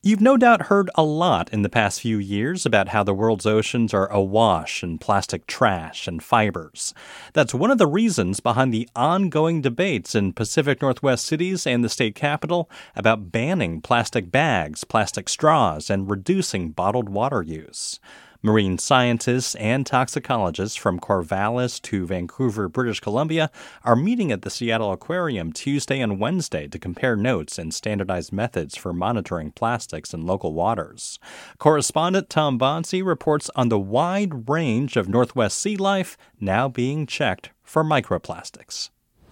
You've no doubt heard a lot in the past few years about how the world's oceans are awash in plastic trash and fibers. That's one of the reasons behind the ongoing debates in Pacific Northwest cities and the state capital about banning plastic bags, plastic straws, and reducing bottled water use. Marine scientists and toxicologists from Corvallis to Vancouver, British Columbia, are meeting at the Seattle Aquarium Tuesday and Wednesday to compare notes and standardized methods for monitoring plastics in local waters. Correspondent Tom Bonsi reports on the wide range of Northwest sea life now being checked for microplastics.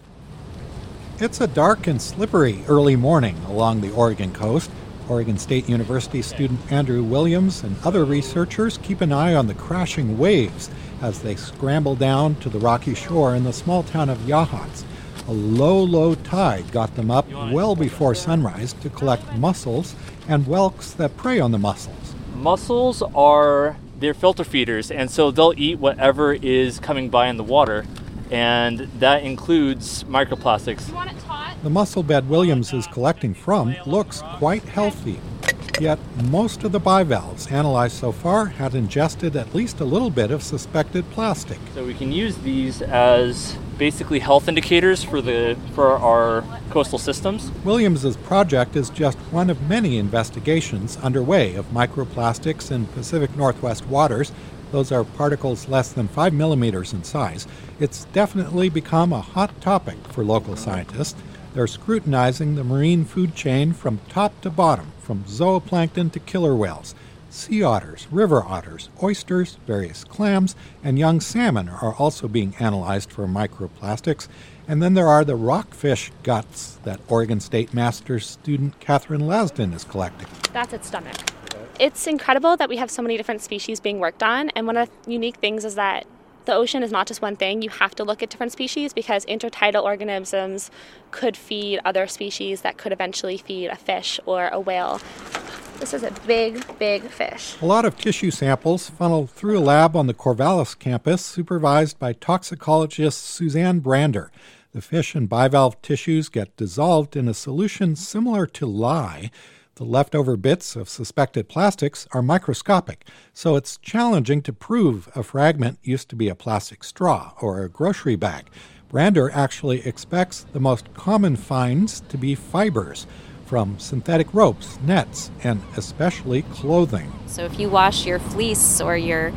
It's a dark and slippery early morning along the Oregon coast. Oregon State University student Andrew Williams and other researchers keep an eye on the crashing waves as they scramble down to the rocky shore in the small town of Yachats. A low tide got them up well before sunrise to collect mussels and whelks that prey on the mussels. Mussels they're filter feeders, and so they'll eat whatever is coming by in the water, and that includes microplastics. You want it taut? The mussel bed Williams is collecting from looks quite healthy, yet most of the bivalves analyzed so far had ingested at least a little bit of suspected plastic. So we can use these as basically health indicators for our coastal systems. Williams's project is just one of many investigations underway of microplastics in Pacific Northwest waters. Those are particles less than 5 millimeters in size. It's definitely become a hot topic for local scientists. They're scrutinizing the marine food chain from top to bottom, from zooplankton to killer whales. Sea otters, river otters, oysters, various clams, and young salmon are also being analyzed for microplastics. And then there are the rockfish guts that Oregon State Master's student Catherine Lasden is collecting. That's its stomach. It's incredible that we have so many different species being worked on, and one of the unique things is that the ocean is not just one thing. You have to look at different species because intertidal organisms could feed other species that could eventually feed a fish or a whale. This is a big fish. A lot of tissue samples funneled through a lab on the Corvallis campus supervised by toxicologist Suzanne Brander. The fish and bivalve tissues get dissolved in a solution similar to lye. The leftover bits of suspected plastics are microscopic, so it's challenging to prove a fragment used to be a plastic straw or a grocery bag. Brander actually expects the most common finds to be fibers from synthetic ropes, nets, and especially clothing. So if you wash your fleece or your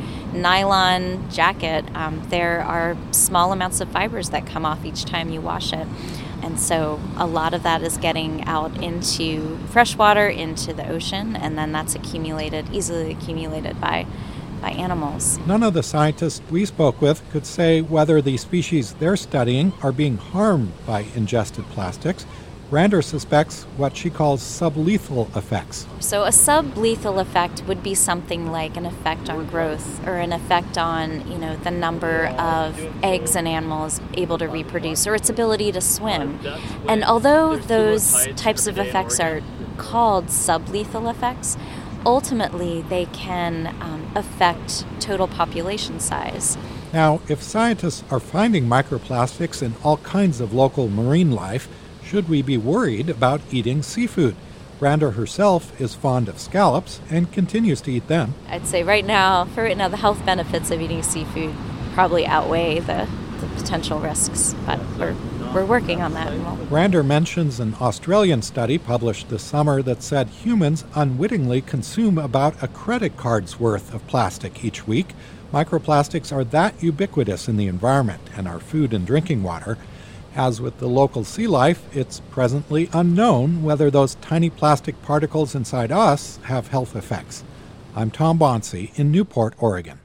nylon jacket, there are small amounts of fibers that come off each time you wash it. And so a lot of that is getting out into fresh water, into the ocean, and then that's easily accumulated by animals. None of the scientists we spoke with could say whether the species they're studying are being harmed by ingested plastics. Brander suspects what she calls sublethal effects. So a sublethal effect would be something like an effect on growth or an effect on, the number of eggs an animal is able to reproduce or its ability to swim. And although those types of effects are called sublethal effects, ultimately they can affect total population size. Now, if scientists are finding microplastics in all kinds of local marine life, should we be worried about eating seafood? Brander herself is fond of scallops and continues to eat them. I'd say right now, the health benefits of eating seafood probably outweigh the potential risks, but we're working on that. Brander mentions an Australian study published this summer that said humans unwittingly consume about a credit card's worth of plastic each week. Microplastics are that ubiquitous in the environment and our food and drinking water. As with the local sea life, it's presently unknown whether those tiny plastic particles inside us have health effects. I'm Tom Bonsi in Newport, Oregon.